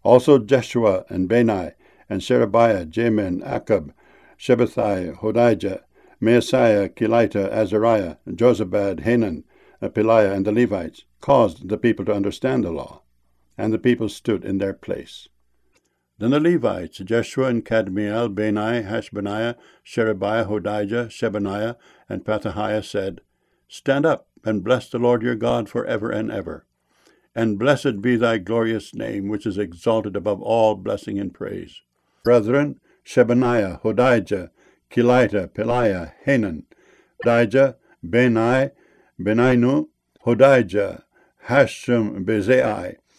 Also Jeshua and Bani, and Sherebiah, Jamin, Akab, Shabbathai, Hodijah, Maaseiah, Kelita, Azariah, Jozabad, Hanan, Peliah, and the Levites caused the people to understand the law, and the people stood in their place. Then the Levites, Jeshua and Kadmiel, Bani, Hashbaniah, Sherebiah, Hodijah, Shebaniah, and Pethahiah said, Stand up and bless the Lord your God forever and ever. And blessed be thy glorious name, which is exalted above all blessing and praise. Brethren, Shebaniah, Hodijah, Kelita, Peliah, Hanan, Hodijah, Bani, Beninu, Hodijah, Hashem, Bezai,